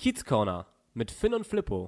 Kiez Corner mit Finn und Flippo.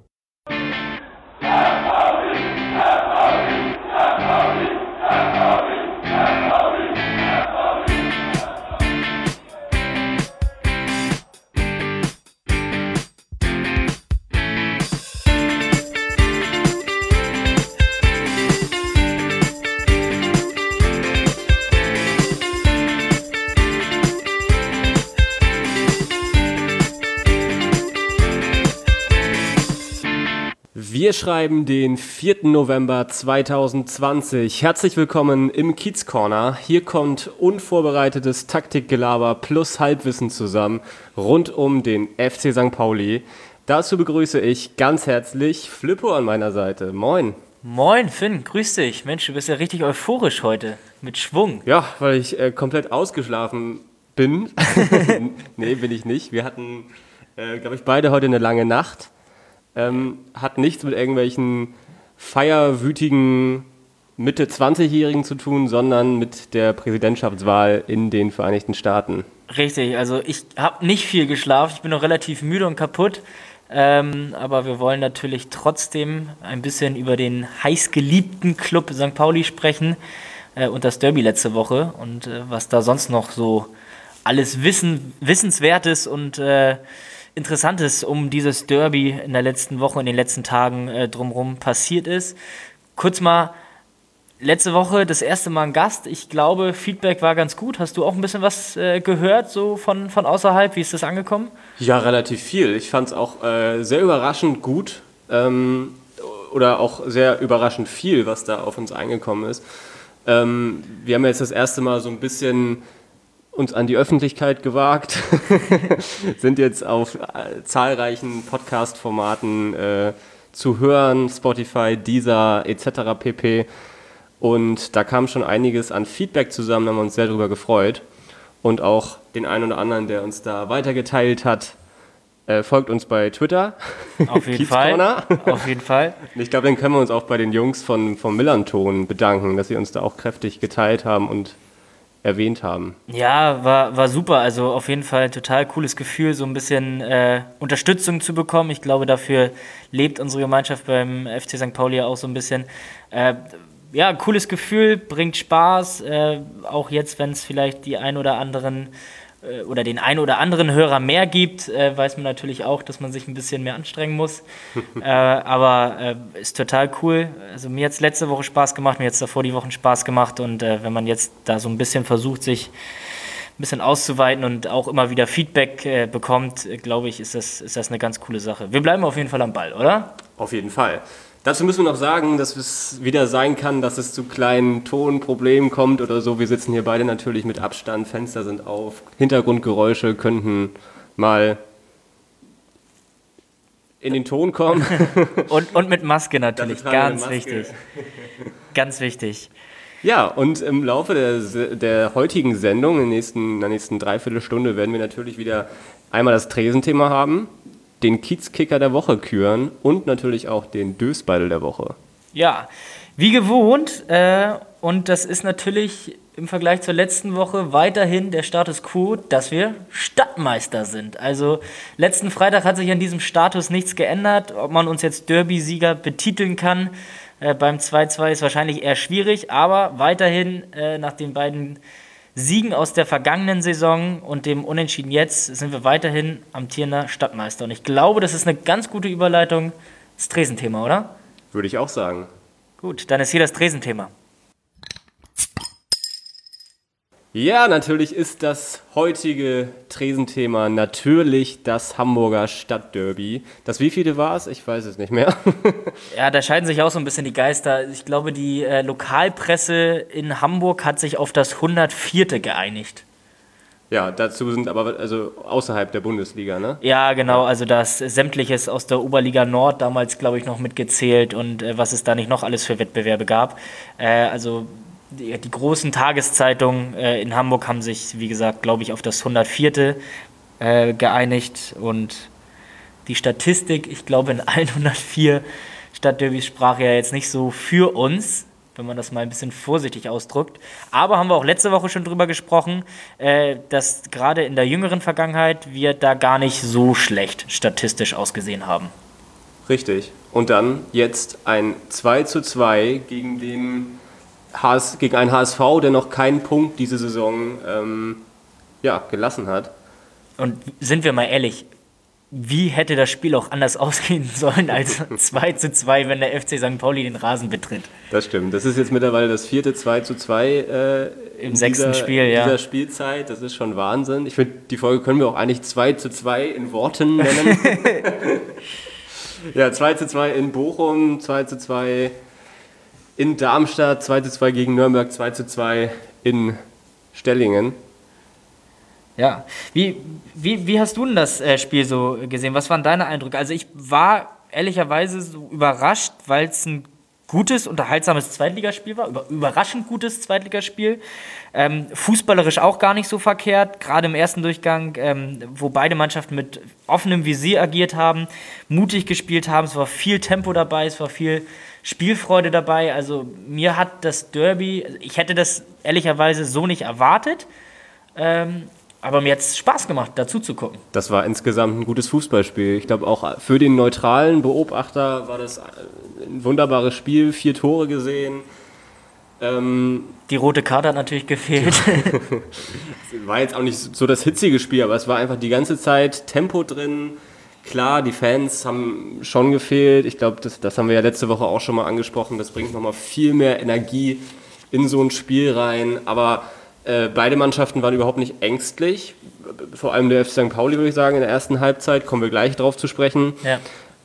Wir schreiben den 4. November 2020. Herzlich willkommen im Kiez Corner. Hier kommt unvorbereitetes Taktikgelaber plus Halbwissen zusammen rund um den FC St. Pauli. Dazu begrüße ich ganz herzlich Flippo an meiner Seite. Moin. Moin Finn, grüß dich. Mensch, du bist ja richtig euphorisch heute, mit Schwung. Ja, weil ich komplett ausgeschlafen bin. Nee, bin ich nicht. Wir hatten, glaube ich, beide heute eine lange Nacht. Hat nichts mit irgendwelchen feierwütigen Mitte-20-Jährigen zu tun, sondern mit der Präsidentschaftswahl in den Vereinigten Staaten. Richtig, also ich habe nicht viel geschlafen, ich bin noch relativ müde und kaputt, aber wir wollen natürlich trotzdem ein bisschen über den heißgeliebten Club St. Pauli sprechen und das Derby letzte Woche und was da sonst noch so alles Wissenswertes und Interessantes um dieses Derby in der letzten Woche, in den letzten Tagen drumherum passiert ist. Kurz mal, letzte Woche das erste Mal ein Gast. Ich glaube, Feedback war ganz gut. Hast du auch ein bisschen was gehört, so von außerhalb? Wie ist das angekommen? Ja, relativ viel. Ich fand es auch sehr überraschend gut oder auch sehr überraschend viel, was da auf uns eingekommen ist. Wir haben jetzt das erste Mal so ein bisschen uns an die Öffentlichkeit gewagt, sind jetzt auf zahlreichen Podcast-Formaten zu hören, Spotify, Deezer etc. pp. Und da kam schon einiges an Feedback zusammen, da haben wir uns sehr darüber gefreut. Und auch den einen oder anderen, der uns da weitergeteilt hat, folgt uns bei Twitter. Auf jeden Fall. Auf jeden Fall. Und ich glaube, dann können wir uns auch bei den Jungs vom Millanton bedanken, dass sie uns da auch kräftig geteilt haben und erwähnt haben. Ja, war super. Also auf jeden Fall ein total cooles Gefühl, so ein bisschen Unterstützung zu bekommen. Ich glaube, dafür lebt unsere Gemeinschaft beim FC St. Pauli auch so ein bisschen. Ja, cooles Gefühl, bringt Spaß. Auch jetzt, wenn es vielleicht die ein oder anderen oder den ein oder anderen Hörer mehr gibt, weiß man natürlich auch, dass man sich ein bisschen mehr anstrengen muss. Aber ist total cool. Also mir hat es letzte Woche Spaß gemacht, mir hat es davor die Wochen Spaß gemacht. Und wenn man jetzt da so ein bisschen versucht, sich ein bisschen auszuweiten und auch immer wieder Feedback bekommt, glaube ich, ist das eine ganz coole Sache. Wir bleiben auf jeden Fall am Ball, oder? Auf jeden Fall. Dazu müssen wir noch sagen, dass es wieder sein kann, dass es zu kleinen Tonproblemen kommt oder so. Wir sitzen hier beide natürlich mit Abstand, Fenster sind auf, Hintergrundgeräusche könnten mal in den Ton kommen. und mit Maske natürlich, ganz wichtig. Ganz wichtig. Ja, und im Laufe der heutigen Sendung, in der nächsten Dreiviertelstunde, werden wir natürlich wieder einmal das Tresenthema haben, den Kiezkicker der Woche küren und natürlich auch den Dösbeidel der Woche. Ja, wie gewohnt. Und das ist natürlich im Vergleich zur letzten Woche weiterhin der Status quo, dass wir Stadtmeister sind. Also letzten Freitag hat sich an diesem Status nichts geändert. Ob man uns jetzt Derby-Sieger betiteln kann, beim 2-2 ist wahrscheinlich eher schwierig. Aber weiterhin nach den beiden Siegen aus der vergangenen Saison und dem Unentschieden jetzt sind wir weiterhin amtierender Stadtmeister. Und ich glaube, das ist eine ganz gute Überleitung ins Tresenthema, oder? Würde ich auch sagen. Gut, dann ist hier das Tresenthema. Ja, natürlich ist das heutige Tresenthema natürlich das Hamburger Stadtderby. Das wievielte war es? Ich weiß es nicht mehr. Ja, da scheiden sich auch so ein bisschen die Geister. Ich glaube, die Lokalpresse in Hamburg hat sich auf das 104. geeinigt. Ja, dazu sind aber also außerhalb der Bundesliga, ne? Ja, genau, also das Sämtliches aus der Oberliga Nord damals, glaube ich, noch mitgezählt und was es da nicht noch alles für Wettbewerbe gab. Also die großen Tageszeitungen in Hamburg haben sich, wie gesagt, glaube ich, auf das 104. Geeinigt und die Statistik, ich glaube, in allen 104 Stadtderbys sprach ja jetzt nicht so für uns. wenn man das mal ein bisschen vorsichtig ausdrückt. Aber haben wir auch letzte Woche schon drüber gesprochen, dass gerade in der jüngeren Vergangenheit wir da gar nicht so schlecht statistisch ausgesehen haben. Richtig. Und dann jetzt ein 2:2 gegen einen HSV, der noch keinen Punkt diese Saison gelassen hat. Und sind wir mal ehrlich, wie hätte das Spiel auch anders ausgehen sollen als 2:2, wenn der FC St. Pauli den Rasen betritt? Das stimmt. Das ist jetzt mittlerweile das 4. 2:2 im 6. Spiel, in dieser Spielzeit. Das ist schon Wahnsinn. Ich finde, die Folge können wir auch eigentlich 2:2 in Worten nennen. Ja, 2:2 in Bochum, 2:2 in Darmstadt, 2:2 gegen Nürnberg, 2:2 in Stellingen. Ja, wie hast du denn das Spiel so gesehen? Was waren deine Eindrücke? Also ich war ehrlicherweise so überrascht, weil es ein gutes, unterhaltsames Zweitligaspiel war, überraschend gutes Zweitligaspiel. Fußballerisch auch gar nicht so verkehrt, gerade im ersten Durchgang, wo beide Mannschaften mit offenem Visier agiert haben, mutig gespielt haben, es war viel Tempo dabei, es war viel Spielfreude dabei. Also mir hat das Derby, ich hätte das ehrlicherweise so nicht erwartet, aber mir hat es Spaß gemacht, dazu zu gucken. Das war insgesamt ein gutes Fußballspiel. Ich glaube, auch für den neutralen Beobachter war das ein wunderbares Spiel. 4 Tore gesehen. Die rote Karte hat natürlich gefehlt. Es war jetzt auch nicht so das hitzige Spiel, aber es war einfach die ganze Zeit Tempo drin. Klar, die Fans haben schon gefehlt. Ich glaube, das haben wir ja letzte Woche auch schon mal angesprochen. Das bringt nochmal viel mehr Energie in so ein Spiel rein. Aber beide Mannschaften waren überhaupt nicht ängstlich. Vor allem der FC St. Pauli, würde ich sagen, in der ersten Halbzeit. Kommen wir gleich drauf zu sprechen. Ja.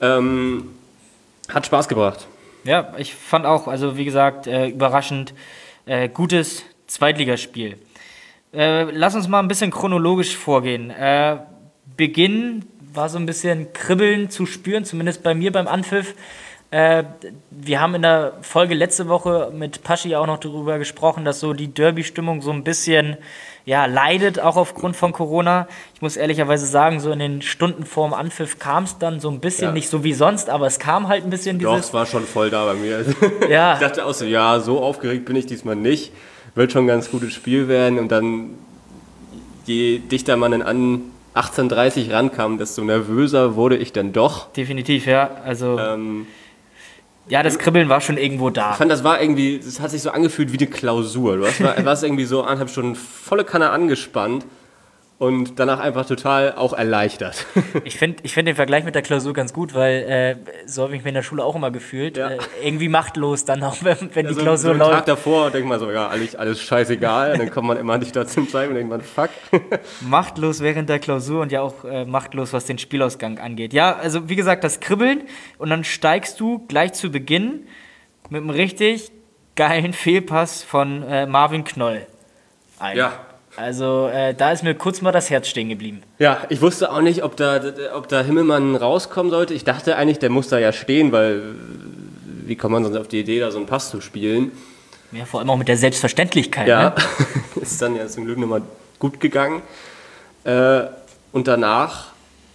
Hat Spaß gebracht. Ja, ich fand auch, also wie gesagt, überraschend gutes Zweitligaspiel. Lass uns mal ein bisschen chronologisch vorgehen. Beginn war so ein bisschen Kribbeln zu spüren, zumindest bei mir beim Anpfiff. Wir haben in der Folge letzte Woche mit Paschi auch noch darüber gesprochen, dass so die Derby-Stimmung so ein bisschen leidet, auch aufgrund von Corona. Ich muss ehrlicherweise sagen, so in den Stunden vorm Anpfiff kam es dann so ein bisschen, nicht so wie sonst, aber es kam halt ein bisschen Doch, es war schon voll da bei mir. Ja. Ich dachte auch so, so aufgeregt bin ich diesmal nicht. Wird schon ein ganz gutes Spiel werden. Und dann, je dichter man dann an 18:30 rankam, desto nervöser wurde ich dann doch. Definitiv, ja. Also das Kribbeln war schon irgendwo da. Ich fand, das hat sich so angefühlt wie eine Klausur. Du warst irgendwie so 1,5 Stunden volle Kanne angespannt und danach einfach total auch erleichtert. Ich find den Vergleich mit der Klausur ganz gut, weil so habe ich mich in der Schule auch immer gefühlt. Ja. Irgendwie machtlos dann auch, wenn die Klausur so läuft. Tag davor denkt man so, alles scheißegal. Dann kommt man immer nicht dazu Zeit und denkt man, fuck. Machtlos während der Klausur und ja auch machtlos, was den Spielausgang angeht. Ja, also wie gesagt, das Kribbeln und dann steigst du gleich zu Beginn mit einem richtig geilen Fehlpass von Marvin Knoll ein. Ja. Also da ist mir kurz mal das Herz stehen geblieben. Ja, ich wusste auch nicht, ob da Himmelmann rauskommen sollte. Ich dachte eigentlich, der muss da ja stehen, weil wie kommt man sonst auf die Idee, da so einen Pass zu spielen? Ja, vor allem auch mit der Selbstverständlichkeit. Ja, ne? Ist dann ja zum Glück nochmal gut gegangen. Und danach,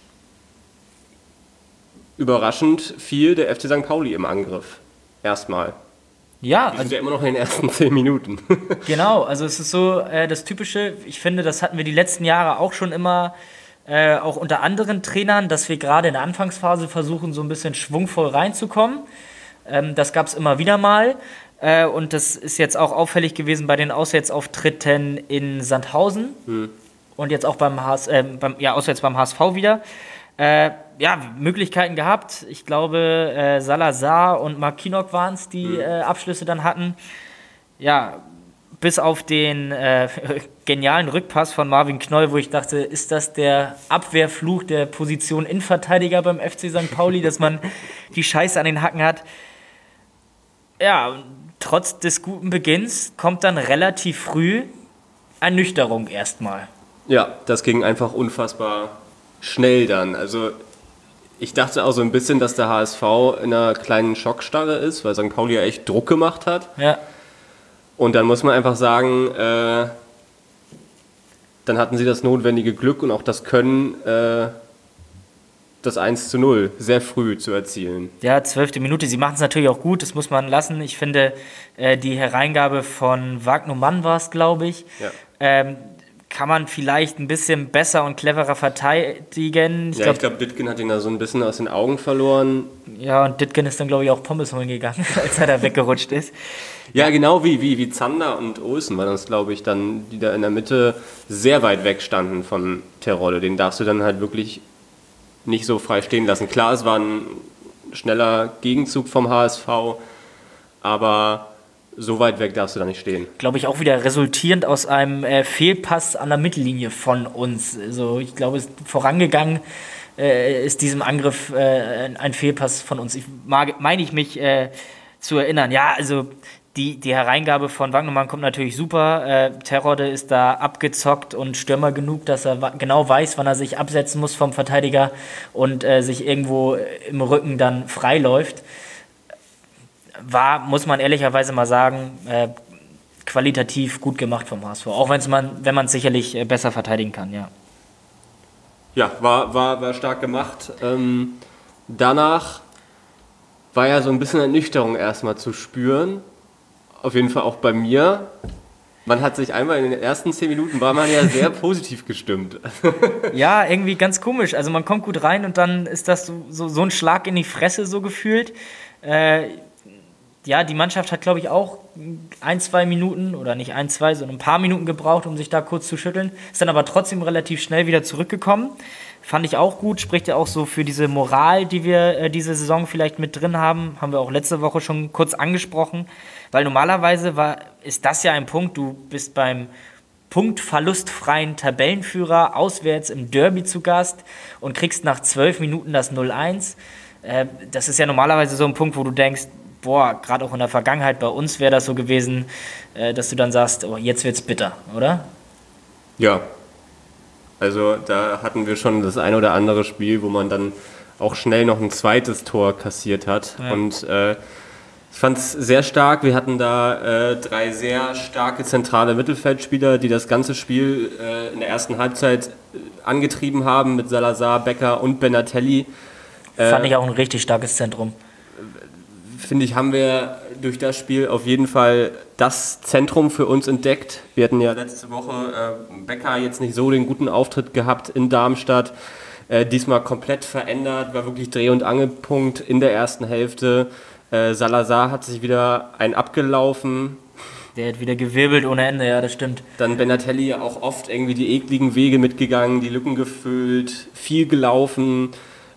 überraschend, fiel der FC St. Pauli im Angriff. Erstmal. Ja, wir sind ja immer noch in den ersten 10 Minuten. Genau, also es ist so das Typische, ich finde, das hatten wir die letzten Jahre auch schon immer, auch unter anderen Trainern, dass wir gerade in der Anfangsphase versuchen, so ein bisschen schwungvoll reinzukommen. Das gab es immer wieder mal und das ist jetzt auch auffällig gewesen bei den Auswärtsauftritten in Sandhausen und jetzt auch auswärts beim HSV wieder. Möglichkeiten gehabt. Ich glaube, Salazar und Markinok waren es, die Abschlüsse dann hatten. Ja, bis auf den genialen Rückpass von Marvin Knoll, wo ich dachte, ist das der Abwehrfluch der Position Innenverteidiger beim FC St. Pauli, dass man die Scheiße an den Hacken hat. Ja, trotz des guten Beginns kommt dann relativ früh Ernüchterung erstmal. Ja, das ging einfach unfassbar schnell dann. Also ich dachte auch so ein bisschen, dass der HSV in einer kleinen Schockstarre ist, weil St. Pauli ja echt Druck gemacht hat. Ja. Und dann muss man einfach sagen, dann hatten sie das notwendige Glück und auch das Können, das das 1:0 sehr früh zu erzielen. Ja, 12. Minute. Sie machen es natürlich auch gut, das muss man lassen. Ich finde, die Hereingabe von Wagnumann war es, glaube ich, kann man vielleicht ein bisschen besser und cleverer verteidigen. Ich glaube, Dittgen hat ihn da so ein bisschen aus den Augen verloren. Ja, und Dittgen ist dann, glaube ich, auch Pommes holen gegangen, als er da weggerutscht ist. Ja, genau wie Zander und Olsen waren das, glaube ich, dann, die da in der Mitte sehr weit weg standen von Terodde. Den darfst du dann halt wirklich nicht so frei stehen lassen. Klar, es war ein schneller Gegenzug vom HSV, aber so weit weg darfst du da nicht stehen. Glaube ich auch wieder resultierend aus einem Fehlpass an der Mittellinie von uns. Also ich glaube, vorangegangen ist diesem Angriff ein Fehlpass von uns. Meine ich mich zu erinnern. Ja, also die Hereingabe von Wagnumann kommt natürlich super. Terodde ist da abgezockt und Stürmer genug, dass er genau weiß, wann er sich absetzen muss vom Verteidiger und sich irgendwo im Rücken dann freiläuft. War, muss man ehrlicherweise mal sagen, qualitativ gut gemacht vom HSV. Auch wenn man es sicherlich besser verteidigen kann, ja. Ja, war stark gemacht. Danach war ja so ein bisschen Ernüchterung erstmal zu spüren. Auf jeden Fall auch bei mir. Man hat sich einmal in den ersten 10 Minuten war man ja sehr positiv gestimmt. Ja, irgendwie ganz komisch. Also man kommt gut rein und dann ist das so ein Schlag in die Fresse so gefühlt. Ja, die Mannschaft hat, glaube ich, auch 1-2 Minuten oder nicht 1-2, sondern ein paar Minuten gebraucht, um sich da kurz zu schütteln. Ist dann aber trotzdem relativ schnell wieder zurückgekommen. Fand ich auch gut, spricht ja auch so für diese Moral, die wir diese Saison vielleicht mit drin haben. Haben wir auch letzte Woche schon kurz angesprochen. Weil normalerweise ist das ja ein Punkt, du bist beim punktverlustfreien Tabellenführer auswärts im Derby zu Gast und kriegst nach 12 Minuten das 0-1. Das ist ja normalerweise so ein Punkt, wo du denkst, boah, gerade auch in der Vergangenheit bei uns wäre das so gewesen, dass du dann sagst, oh, jetzt wird's bitter, oder? Ja, also da hatten wir schon das ein oder andere Spiel, wo man dann auch schnell noch ein zweites Tor kassiert hat. Ja. Und ich fand es sehr stark. Wir hatten da 3 sehr starke zentrale Mittelfeldspieler, die das ganze Spiel in der ersten Halbzeit angetrieben haben mit Salazar, Becker und Benatelli. Fand ich auch ein richtig starkes Zentrum. Finde ich, haben wir durch das Spiel auf jeden Fall das Zentrum für uns entdeckt. Wir hatten ja letzte Woche Becker jetzt nicht so den guten Auftritt gehabt in Darmstadt. Diesmal komplett verändert, war wirklich Dreh- und Angelpunkt in der ersten Hälfte. Salazar hat sich wieder abgelaufen. Der hat wieder gewirbelt ohne Ende, ja, das stimmt. Dann Benatelli auch oft irgendwie die ekligen Wege mitgegangen, die Lücken gefüllt, viel gelaufen.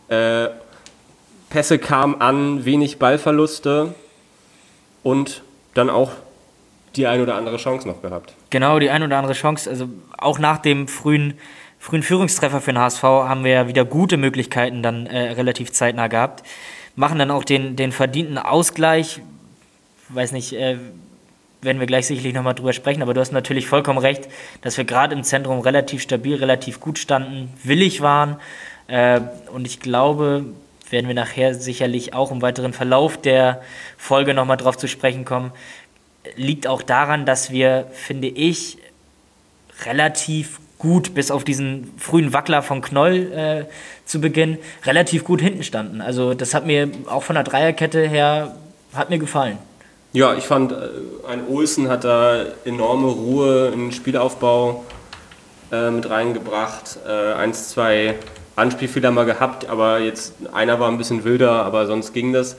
Pässe kamen an, wenig Ballverluste und dann auch die ein oder andere Chance noch gehabt. Genau, die ein oder andere Chance. Also auch nach dem frühen Führungstreffer für den HSV haben wir ja wieder gute Möglichkeiten dann relativ zeitnah gehabt. Machen dann auch den verdienten Ausgleich. Weiß nicht, werden wir gleich sicherlich nochmal drüber sprechen, aber du hast natürlich vollkommen recht, dass wir gerade im Zentrum relativ stabil, relativ gut standen, willig waren und ich glaube, werden wir nachher sicherlich auch im weiteren Verlauf der Folge nochmal drauf zu sprechen kommen, liegt auch daran, dass wir, finde ich, relativ gut, bis auf diesen frühen Wackler von Knoll zu Beginn, relativ gut hinten standen. Also das hat mir auch von der Dreierkette her, hat mir gefallen. Ja, ich fand, ein Olsen hat da enorme Ruhe in den Spielaufbau mit reingebracht. 1, 2 Anspielfehler mal gehabt, aber jetzt einer war ein bisschen wilder, aber sonst ging das.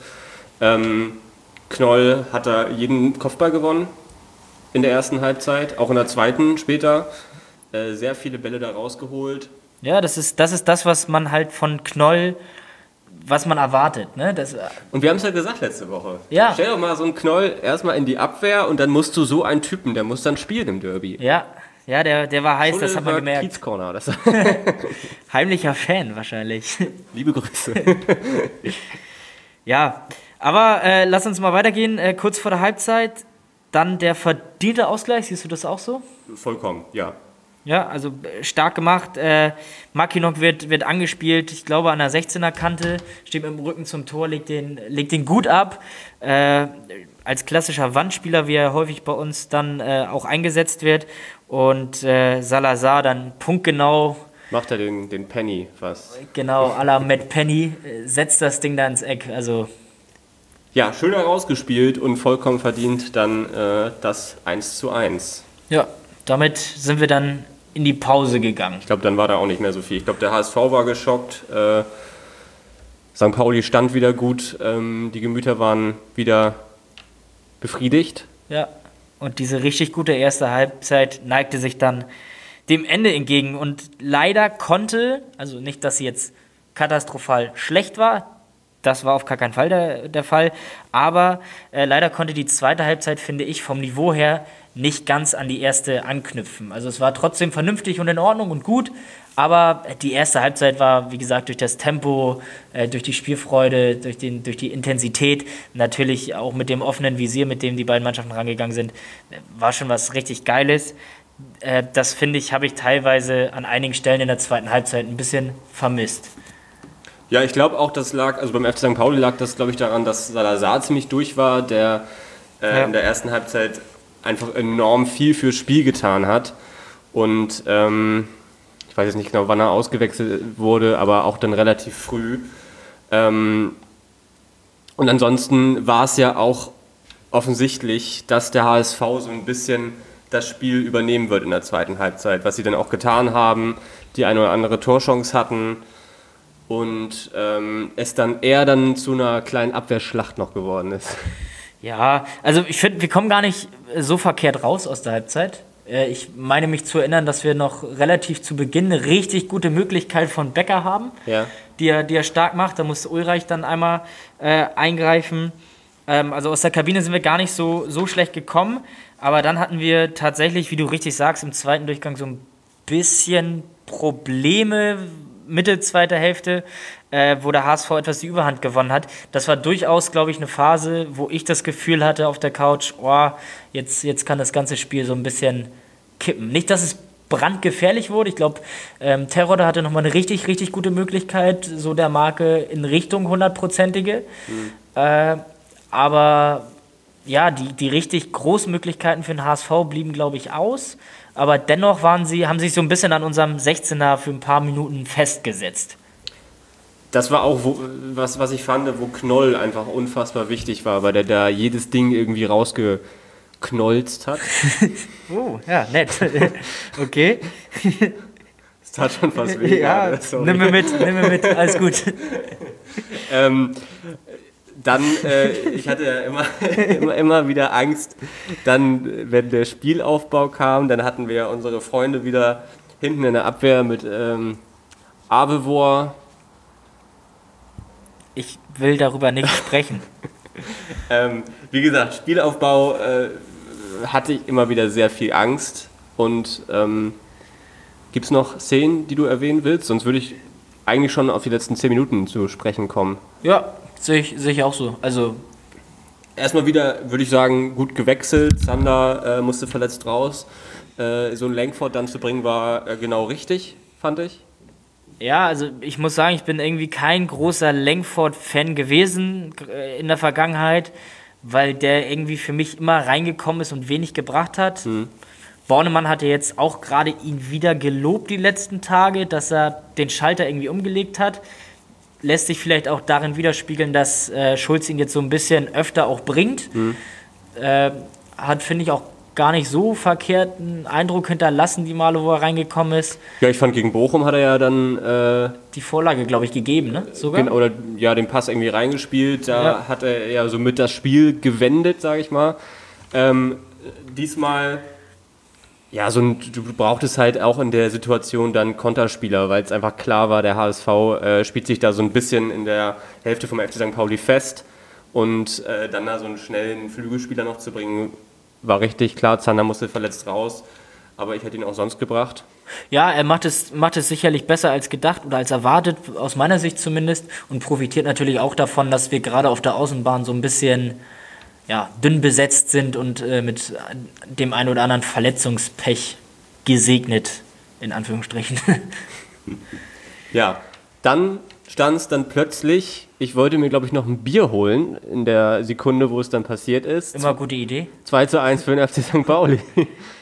Knoll hat da jeden Kopfball gewonnen in der ersten Halbzeit, auch in der zweiten später. Sehr viele Bälle da rausgeholt. Ja, das ist das, was man halt von Knoll, was man erwartet. Ne? Und wir haben es ja gesagt letzte Woche. Ja. Stell doch mal so einen Knoll erstmal in die Abwehr und dann musst du so einen Typen, der muss dann spielen im Derby. Ja, der war heiß, das hat man gemerkt. Kiez Corner, das Heimlicher Fan wahrscheinlich. Liebe Grüße. Ja, aber lass uns mal weitergehen. Kurz vor der Halbzeit, dann der verdiente Ausgleich. Siehst du das auch so? Vollkommen, ja. Ja, also stark gemacht. Mackinock wird angespielt, ich glaube an der 16er-Kante, steht mit dem Rücken zum Tor, legt den gut ab. Als klassischer Wandspieler, wie er häufig bei uns dann auch eingesetzt wird. Und Salazar dann punktgenau Macht er den Penny was? Genau, à la Matt Penny, setzt das Ding da ins Eck. Also Ja, schön herausgespielt und vollkommen verdient dann das 1:1. ja, damit sind wir dann in die Pause gegangen. Ich glaube, dann war da auch nicht mehr so viel. Ich glaube, der HSV war geschockt. St. Pauli stand wieder gut. Die Gemüter waren wieder befriedigt. Ja, und diese richtig gute erste Halbzeit neigte sich dann dem Ende entgegen. Und leider konnte, also nicht, dass sie jetzt katastrophal schlecht war, das war auf gar keinen Fall der Fall, aber leider konnte die zweite Halbzeit, finde ich, vom Niveau her nicht ganz an die erste anknüpfen. Also es war trotzdem vernünftig und in Ordnung und gut, aber die erste Halbzeit war, wie gesagt, durch das Tempo, durch die Spielfreude, durch die Intensität, natürlich auch mit dem offenen Visier, mit dem die beiden Mannschaften rangegangen sind, war schon was richtig Geiles. Das, finde ich, habe ich teilweise an einigen Stellen in der zweiten Halbzeit ein bisschen vermisst. Ja, ich glaube auch, das lag, also beim FC St. Pauli lag das, glaube ich, daran, dass Salazar ziemlich durch war, der in der ersten Halbzeit einfach enorm viel fürs Spiel getan hat. Und ich weiß jetzt nicht genau, wann er ausgewechselt wurde, aber auch dann relativ früh. Und ansonsten war es ja auch offensichtlich, dass der HSV so ein bisschen das Spiel übernehmen wird in der zweiten Halbzeit, was sie dann auch getan haben, die eine oder andere Torchance hatten und es dann eher dann zu einer kleinen Abwehrschlacht noch geworden ist. Ja, also ich finde, wir kommen gar nicht so verkehrt raus aus der Halbzeit. Ich meine mich zu erinnern, dass wir noch relativ zu Beginn eine richtig gute Möglichkeit von Becker haben, Ja. die er stark macht. Da muss Ulreich dann einmal eingreifen. Also aus der Kabine sind wir gar nicht so schlecht gekommen. Aber dann hatten wir tatsächlich, wie du richtig sagst, im zweiten Durchgang so ein bisschen Probleme, Mitte, zweite Hälfte, wo der HSV etwas die Überhand gewonnen hat. Das war durchaus, glaube ich, eine Phase, wo ich das Gefühl hatte auf der Couch, jetzt kann das ganze Spiel so ein bisschen kippen. Nicht, dass es brandgefährlich wurde. Ich glaube, Terodde hatte nochmal eine richtig, richtig gute Möglichkeit, so der Marke in Richtung 100%ige. Aber ja, die richtig großen Möglichkeiten für den HSV blieben, glaube ich, aus. Aber dennoch haben sich so ein bisschen an unserem 16er für ein paar Minuten festgesetzt. Das war auch was ich fand, wo Knoll einfach unfassbar wichtig war, weil der da jedes Ding irgendwie rausgeknolzt hat. Oh, ja, nett. Okay. Das tat schon fast weh. Ja, nimm mir mit, alles gut. Dann, ich hatte ja immer wieder Angst, dann, wenn der Spielaufbau kam, dann hatten wir unsere Freunde wieder hinten in der Abwehr mit Avevor. Ich will darüber nicht sprechen. Wie gesagt, Spielaufbau hatte ich immer wieder sehr viel Angst. Und gibt es noch Szenen, die du erwähnen willst? Sonst würde ich eigentlich schon auf die letzten 10 Minuten zu sprechen kommen. Ja, sehe ich auch so. Also erstmal wieder, würde ich sagen, gut gewechselt. Zander musste verletzt raus. So ein Langford dann zu bringen, war genau richtig, fand ich. ja, also ich muss sagen, ich bin irgendwie kein großer Langford-Fan gewesen in der Vergangenheit, weil der irgendwie für mich immer reingekommen ist und wenig gebracht hat. Bornemann hatte jetzt auch gerade ihn wieder gelobt die letzten Tage, dass er den Schalter irgendwie umgelegt hat. Lässt sich vielleicht auch darin widerspiegeln, dass Schulz ihn jetzt so ein bisschen öfter auch bringt. Hat, finde ich, auch gar nicht so verkehrten Eindruck hinterlassen, die Male, wo er reingekommen ist. Ja, ich fand, gegen Bochum hat er ja dann Die Vorlage, glaube ich, gegeben, ne? Sogar? oder ja, den Pass irgendwie reingespielt. Da hat er ja so mit das Spiel gewendet, sage ich mal. Diesmal, ja, du brauchtest halt auch in der Situation dann Konterspieler, weil es einfach klar war, der HSV spielt sich da so ein bisschen in der Hälfte vom FC St. Pauli fest. Und dann da so einen schnellen Flügelspieler noch zu bringen, war richtig klar. Zander musste verletzt raus, aber ich hätte ihn auch sonst gebracht. Ja, er macht es sicherlich besser als gedacht oder als erwartet, aus meiner Sicht zumindest, und profitiert natürlich auch davon, dass wir gerade auf der Außenbahn so ein bisschen dünn besetzt sind und mit dem einen oder anderen Verletzungspech gesegnet, in Anführungsstrichen. Ja, dann stand es dann plötzlich, ich wollte mir, glaube ich, noch ein Bier holen in der Sekunde, wo es dann passiert ist. Immer gute Idee. 2:1 für den FC St. Pauli.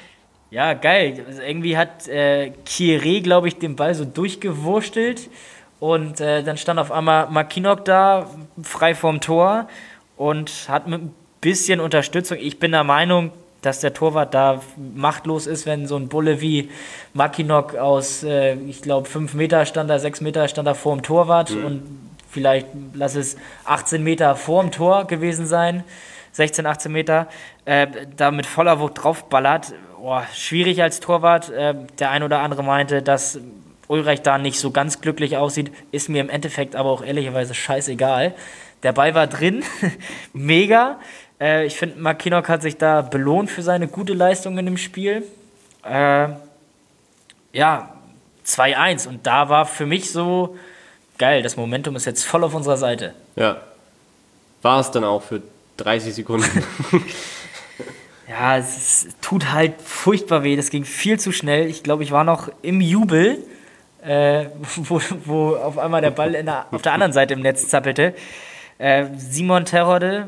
Ja, geil. Also irgendwie hat Kieré, glaube ich, den Ball so durchgewurstelt und dann stand auf einmal Mackinock da, frei vorm Tor und hat mit ein bisschen Unterstützung. Ich bin der Meinung, dass der Torwart da machtlos ist, wenn so ein Bulle wie Mackinock aus, ich glaube, 5 Meter stand da, 6 Meter stand da vor dem Torwart und vielleicht, lass es 18 Meter vor dem Tor gewesen sein, 16, 18 Meter, da mit voller Wucht draufballert. Schwierig als Torwart. Der ein oder andere meinte, dass Ulreich da nicht so ganz glücklich aussieht, ist mir im Endeffekt aber auch ehrlicherweise scheißegal. Der Ball war drin, mega. Ich finde, Mackinock hat sich da belohnt für seine gute Leistung in dem Spiel. 2-1 und da war für mich so, geil, das Momentum ist jetzt voll auf unserer Seite. Ja, war es dann auch für 30 Sekunden. Ja, es tut halt furchtbar weh, das ging viel zu schnell. Ich glaube, ich war noch im Jubel, wo auf einmal der Ball auf der anderen Seite im Netz zappelte. Simon Terodde,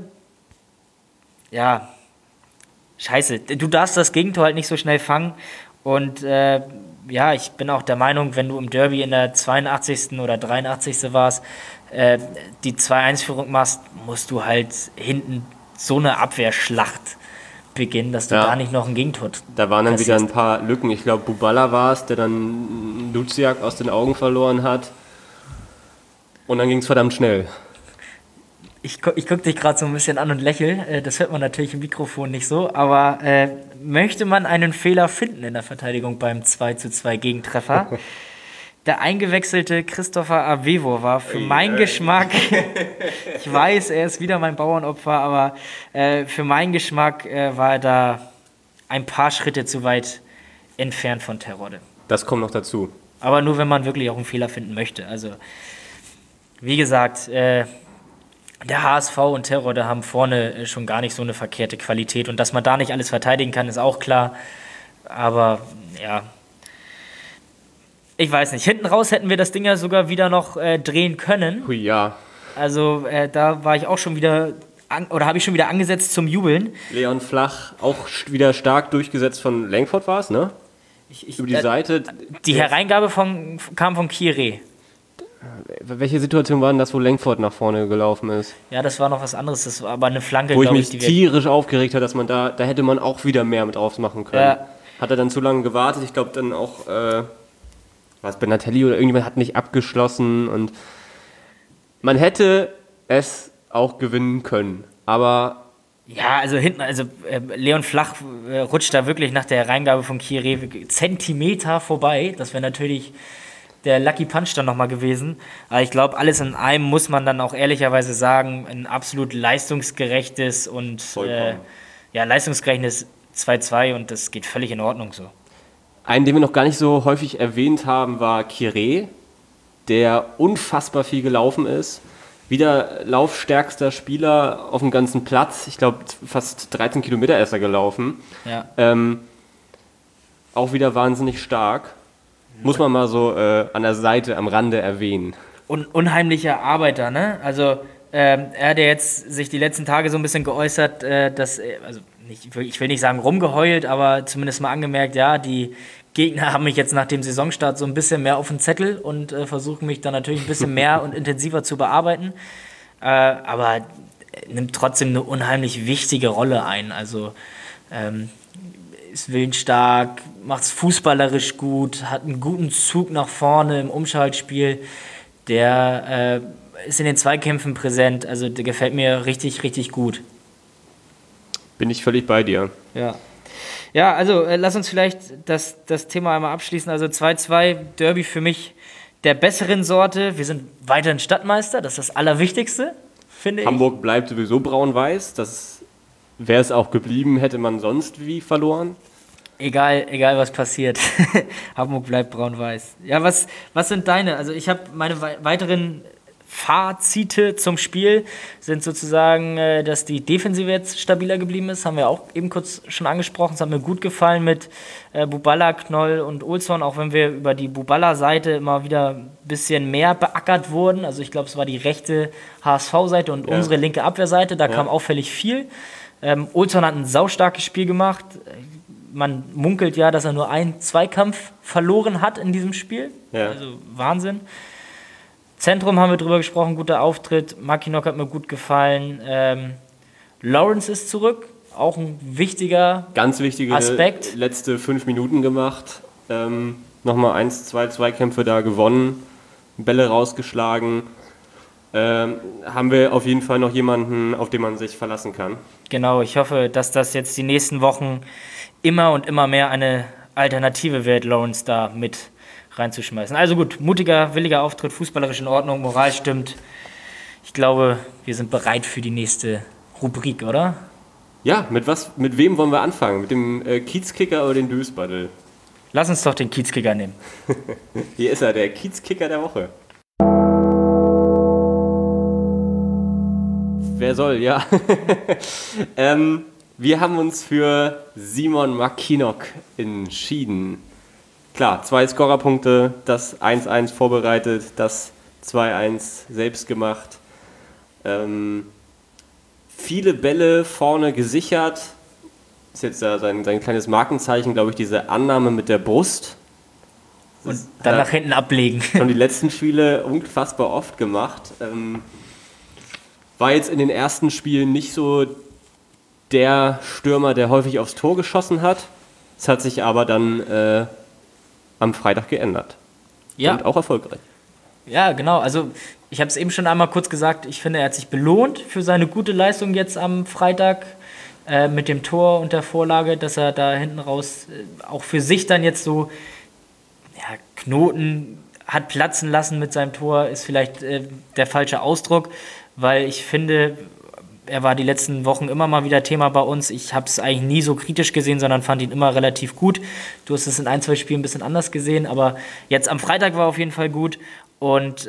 ja, scheiße, du darfst das Gegentor halt nicht so schnell fangen und ich bin auch der Meinung, wenn du im Derby in der 82. oder 83. warst, die 2-1-Führung machst, musst du halt hinten so eine Abwehrschlacht beginnen, dass du da nicht noch ein Gegentor Da waren dann wieder ein paar Lücken. Ich glaube, Bubala war es, der dann Luciak aus den Augen verloren hat. Und dann ging es verdammt schnell. Ich guck dich gerade so ein bisschen an und lächel. Das hört man natürlich im Mikrofon nicht so. Aber möchte man einen Fehler finden in der Verteidigung beim 2:2 Gegentreffer? Der eingewechselte Christopher Avevo war für meinen Geschmack, ich weiß, er ist wieder mein Bauernopfer, aber für meinen Geschmack war er da ein paar Schritte zu weit entfernt von Terodde. Das kommt noch dazu. Aber nur, wenn man wirklich auch einen Fehler finden möchte. Also, wie gesagt, der HSV und Terodde haben vorne schon gar nicht so eine verkehrte Qualität. Und dass man da nicht alles verteidigen kann, ist auch klar. Aber, ja, ich weiß nicht. Hinten raus hätten wir das Ding ja sogar wieder noch drehen können. Hui, ja. Also da war ich auch schon wieder, habe ich schon wieder angesetzt zum Jubeln. Leon Flach auch wieder stark durchgesetzt von Langford war es, ne? Über die Seite. Die Hereingabe kam von Kieré. Welche Situation war denn das, wo Langford nach vorne gelaufen ist? Ja, das war noch was anderes. Das war aber eine Flanke, wo ich mich tierisch aufgeregt habe, dass man da hätte man auch wieder mehr mit drauf machen können. Ja. Hat er dann zu lange gewartet. Ich glaube dann auch, was Benatelli oder irgendjemand hat nicht abgeschlossen und man hätte es auch gewinnen können. Aber ja, also hinten, Leon Flach rutscht da wirklich nach der Hereingabe von Kieré Zentimeter vorbei. Das wäre natürlich der Lucky Punch dann nochmal gewesen. Aber ich glaube, alles in allem muss man dann auch ehrlicherweise sagen, ein absolut leistungsgerechtes und leistungsgerechtes 2:2 und das geht völlig in Ordnung so. Einen, den wir noch gar nicht so häufig erwähnt haben, war Kieré, der unfassbar viel gelaufen ist. Wieder laufstärkster Spieler auf dem ganzen Platz. Ich glaube, fast 13 Kilometer ist er gelaufen. Ja. Auch wieder wahnsinnig stark. Muss man mal so an der Seite, am Rande erwähnen. Und unheimlicher Arbeiter, ne? Also er hat ja jetzt sich die letzten Tage so ein bisschen geäußert, dass, ich will nicht sagen rumgeheult, aber zumindest mal angemerkt, ja, die Gegner haben mich jetzt nach dem Saisonstart so ein bisschen mehr auf den Zettel und versuchen mich dann natürlich ein bisschen mehr und intensiver zu bearbeiten. Aber nimmt trotzdem eine unheimlich wichtige Rolle ein. Also ist willensstark, macht es fußballerisch gut, hat einen guten Zug nach vorne im Umschaltspiel. Der ist in den Zweikämpfen präsent. Also der gefällt mir richtig, richtig gut. Bin ich völlig bei dir. Ja, also lass uns vielleicht das Thema einmal abschließen. Also 2:2, Derby für mich der besseren Sorte. Wir sind weiterhin Stadtmeister, das ist das Allerwichtigste, finde ich. Hamburg bleibt sowieso braun-weiß. Das wäre es auch geblieben, hätte man sonst wie verloren. Egal was passiert. Hamburg bleibt braun-weiß. Ja, was sind deine? Also ich habe meine weiteren Fazite zum Spiel sind sozusagen, dass die Defensive jetzt stabiler geblieben ist, haben wir auch eben kurz schon angesprochen. Es hat mir gut gefallen mit Bubala, Knoll und Olsson, auch wenn wir über die Bubala-Seite immer wieder ein bisschen mehr beackert wurden. Also ich glaube, es war die rechte HSV-Seite und unsere linke Abwehrseite, da kam auffällig viel. Olsson hat ein saustarkes Spiel gemacht, Man munkelt ja, dass er nur einen Zweikampf verloren hat in diesem Spiel. Ja. Also Wahnsinn. Zentrum haben wir drüber gesprochen, guter Auftritt. Mackinock hat mir gut gefallen. Lawrence ist zurück, auch ein wichtiger Ganz wichtige Aspekt. Letzte 5 Minuten gemacht. Nochmal 1, 2 Zweikämpfe da gewonnen, Bälle rausgeschlagen. Haben wir auf jeden Fall noch jemanden, auf den man sich verlassen kann. Genau, ich hoffe, dass das jetzt die nächsten Wochen immer und immer mehr eine Alternative wird, Lawrence da mit reinzuschmeißen. Also gut, mutiger, williger Auftritt, fußballerisch in Ordnung, Moral stimmt. Ich glaube, wir sind bereit für die nächste Rubrik, oder? Ja, mit wem wollen wir anfangen? Mit dem Kiezkicker oder den Dösbaddel? Lass uns doch den Kiezkicker nehmen. Hier ist er, der Kiezkicker der Woche. Wer soll, ja. Wir haben uns für Simon Mackinock entschieden. Klar, 2 Scorerpunkte, das 1-1 vorbereitet, das 2-1 selbst gemacht. Viele Bälle vorne gesichert. Ist jetzt ja sein kleines Markenzeichen, glaube ich, diese Annahme mit der Brust. Und dann nach hinten ablegen. Schon die letzten Spiele unfassbar oft gemacht. War jetzt in den ersten Spielen nicht so der Stürmer, der häufig aufs Tor geschossen hat. Es hat sich aber dann am Freitag geändert. Ja. Und auch erfolgreich. Ja, genau. Also ich habe es eben schon einmal kurz gesagt, ich finde, er hat sich belohnt für seine gute Leistung jetzt am Freitag mit dem Tor und der Vorlage, dass er da hinten raus auch für sich dann jetzt so Knoten hat platzen lassen mit seinem Tor, ist vielleicht der falsche Ausdruck, weil ich finde, er war die letzten Wochen immer mal wieder Thema bei uns. Ich habe es eigentlich nie so kritisch gesehen, sondern fand ihn immer relativ gut. Du hast es in 1, 2 Spielen ein bisschen anders gesehen, aber jetzt am Freitag war auf jeden Fall gut. Und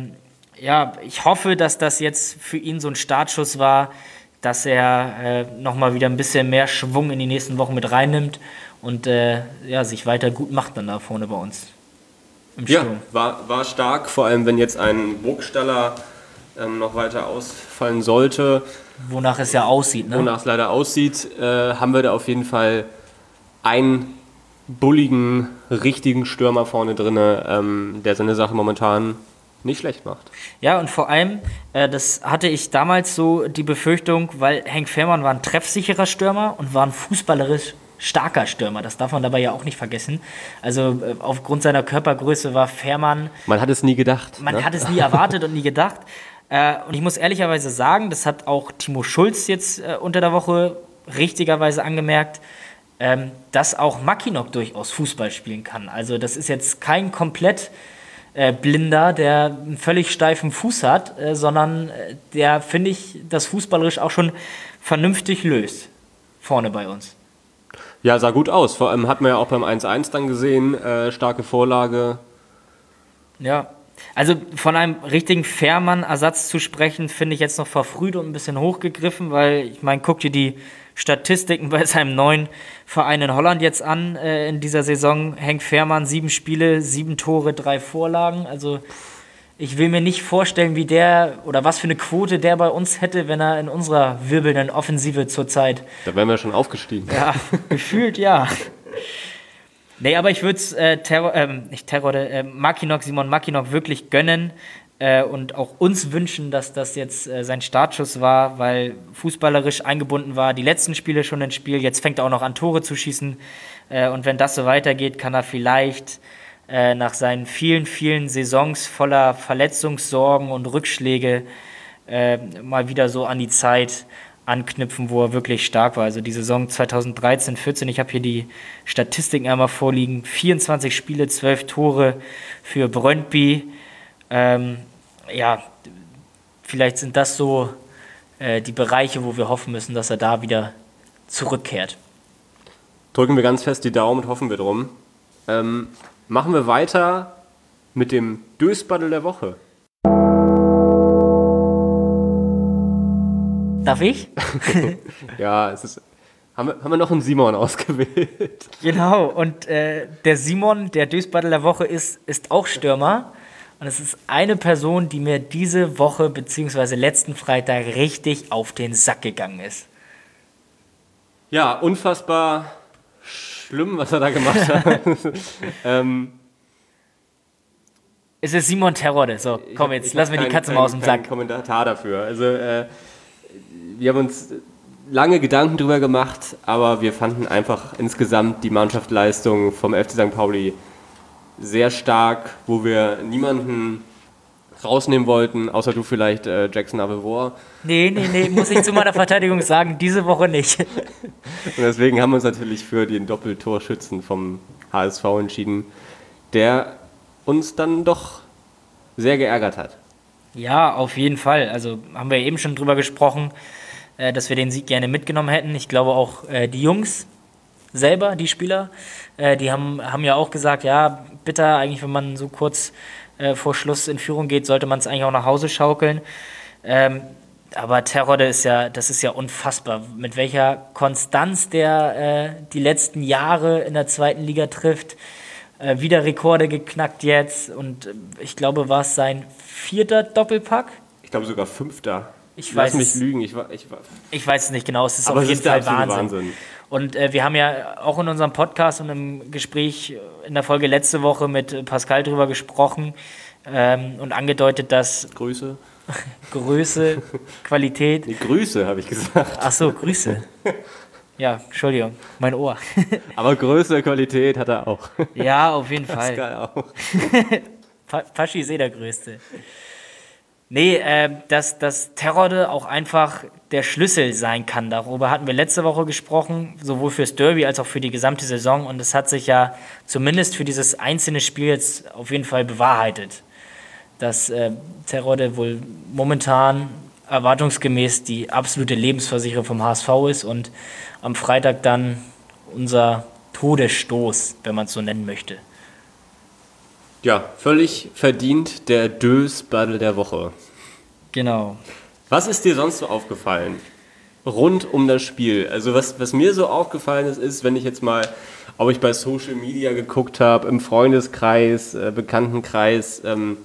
ich hoffe, dass das jetzt für ihn so ein Startschuss war, dass er nochmal wieder ein bisschen mehr Schwung in die nächsten Wochen mit reinnimmt und sich weiter gut macht dann da vorne bei uns im Sturm. Ja, war stark, vor allem wenn jetzt ein Burgstaller noch weiter ausfallen sollte. Wonach es ja aussieht, ne? Wonach es leider aussieht, haben wir da auf jeden Fall einen bulligen, richtigen Stürmer vorne drin, der seine Sache momentan nicht schlecht macht. Ja, und vor allem, das hatte ich damals so die Befürchtung, weil Henk Fährmann war ein treffsicherer Stürmer und war ein fußballerisch starker Stürmer. Das darf man dabei ja auch nicht vergessen. Also aufgrund seiner Körpergröße war Fährmann... Man hat es nie gedacht. Man hat es nie erwartet und nie gedacht. Und ich muss ehrlicherweise sagen, das hat auch Timo Schulz jetzt unter der Woche richtigerweise angemerkt, dass auch Mackinock durchaus Fußball spielen kann. Also das ist jetzt kein komplett Blinder, der einen völlig steifen Fuß hat, sondern der, finde ich, das fußballerisch auch schon vernünftig löst. Vorne bei uns. Ja, sah gut aus. Vor allem hat man ja auch beim 1-1 dann gesehen, starke Vorlage. Ja, also von einem richtigen Fährmann-Ersatz zu sprechen, finde ich jetzt noch verfrüht und ein bisschen hochgegriffen, weil, ich meine, guck dir die Statistiken bei seinem neuen Verein in Holland jetzt an in dieser Saison. Henk Fährmann, 7 Spiele, 7 Tore, 3 Vorlagen. Also ich will mir nicht vorstellen, wie der oder was für eine Quote der bei uns hätte, wenn er in unserer wirbelnden Offensive zurzeit... Da wären wir schon aufgestiegen. Ja, gefühlt ja. Nee, aber ich würde es Simon Mackinock wirklich gönnen und auch uns wünschen, dass das jetzt sein Startschuss war, weil fußballerisch eingebunden war, die letzten Spiele schon ins Spiel, jetzt fängt er auch noch an Tore zu schießen und wenn das so weitergeht, kann er vielleicht nach seinen vielen, vielen Saisons voller Verletzungssorgen und Rückschläge mal wieder so an die Zeit anknüpfen, wo er wirklich stark war. Also die Saison 2013-14, ich habe hier die Statistiken einmal vorliegen, 24 Spiele, 12 Tore für Brøndby. Vielleicht sind das so die Bereiche, wo wir hoffen müssen, dass er da wieder zurückkehrt. Drücken wir ganz fest die Daumen und hoffen wir drum. Machen wir weiter mit dem Dösbaddel der Woche. Darf ich? Ja, haben wir noch einen Simon ausgewählt. Genau, und der Simon, der Dösbaddel der Woche ist auch Stürmer. Und es ist eine Person, die mir diese Woche bzw. letzten Freitag richtig auf den Sack gegangen ist. Ja, unfassbar schlimm, was er da gemacht hat. Es ist Simon Terodde. So, komm, jetzt lass mir die Katze mal aus dem Sack. Kommentar dafür. Also, wir haben uns lange Gedanken drüber gemacht, aber wir fanden einfach insgesamt die Mannschaftsleistung vom FC St. Pauli sehr stark, wo wir niemanden rausnehmen wollten, außer du vielleicht Jackson Avevor. Nee, muss ich zu meiner Verteidigung sagen, diese Woche nicht. Und deswegen haben wir uns natürlich für den Doppeltorschützen vom HSV entschieden, der uns dann doch sehr geärgert hat. Ja, auf jeden Fall. Also haben wir eben schon drüber gesprochen, dass wir den Sieg gerne mitgenommen hätten. Ich glaube auch die Jungs selber, die Spieler, die haben ja auch gesagt, ja, bitter, eigentlich wenn man so kurz vor Schluss in Führung geht, sollte man es eigentlich auch nach Hause schaukeln. Aber Terodde das ist ja unfassbar, mit welcher Konstanz der die letzten Jahre in der zweiten Liga trifft. Wieder Rekorde geknackt jetzt und ich glaube, war es sein 4. Doppelpack? Ich glaube sogar 5. Lass mich lügen. Ich weiß es nicht genau, es ist aber auf jeden Fall Wahnsinn. Und wir haben ja auch in unserem Podcast und im Gespräch in der Folge letzte Woche mit Pascal drüber gesprochen und angedeutet, dass Größe, Qualität... Nee, Grüße, habe ich gesagt. Ach so, Grüße. Ja, Entschuldigung, mein Ohr. Aber Größe, Qualität hat er auch. Ja, auf jeden Fall. Pascal auch. Paschi ist der Größte. Nee, dass Terodde auch einfach der Schlüssel sein kann. Darüber hatten wir letzte Woche gesprochen, sowohl fürs Derby als auch für die gesamte Saison. Und es hat sich ja zumindest für dieses einzelne Spiel jetzt auf jeden Fall bewahrheitet, dass Terodde wohl momentan erwartungsgemäß die absolute Lebensversicherung vom HSV ist und am Freitag dann unser Todesstoß, wenn man es so nennen möchte. Ja, völlig verdient der Dös-Battle der Woche. Genau. Was ist dir sonst so aufgefallen rund um das Spiel? Also was mir so aufgefallen ist, wenn ich jetzt mal, ob ich bei Social Media geguckt habe, im Freundeskreis, Bekanntenkreis,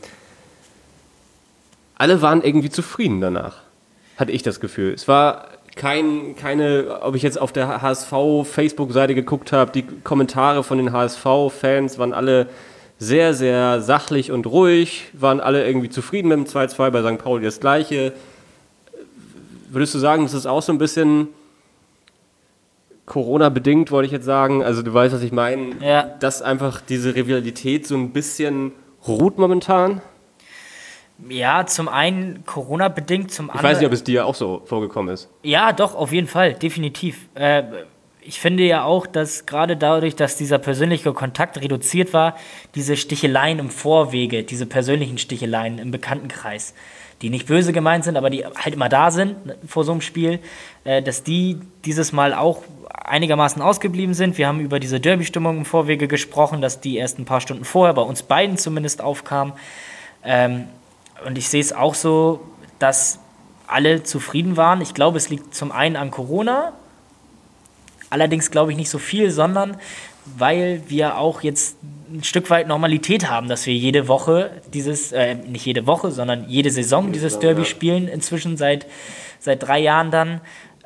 alle waren irgendwie zufrieden danach, hatte ich das Gefühl. Es war keine, ob ich jetzt auf der HSV-Facebook-Seite geguckt habe, die Kommentare von den HSV-Fans waren alle sehr, sehr sachlich und ruhig, waren alle irgendwie zufrieden mit dem 2-2, bei St. Pauli das Gleiche. Würdest du sagen, das ist auch so ein bisschen Corona-bedingt, wollte ich jetzt sagen, also du weißt, was ich meine, ja, dass einfach diese Rivalität so ein bisschen ruht momentan? Ja, zum einen Corona-bedingt, zum anderen... Ich weiß nicht, ob es dir auch so vorgekommen ist. Ja, doch, auf jeden Fall, definitiv. Ich finde ja auch, dass gerade dadurch, dass dieser persönliche Kontakt reduziert war, diese Sticheleien im Vorwege, diese persönlichen Sticheleien im Bekanntenkreis, die nicht böse gemeint sind, aber die halt immer da sind vor so einem Spiel, dass die dieses Mal auch einigermaßen ausgeblieben sind. Wir haben über diese Derby-Stimmung im Vorwege gesprochen, dass die erst ein paar Stunden vorher bei uns beiden zumindest aufkam. Und ich sehe es auch so, dass alle zufrieden waren. Ich glaube, es liegt zum einen an Corona, allerdings glaube ich nicht so viel, sondern weil wir auch jetzt ein Stück weit Normalität haben, dass wir jede Woche nicht jede Woche, sondern jede Saison dieses Derby spielen, inzwischen seit 3 Jahren dann.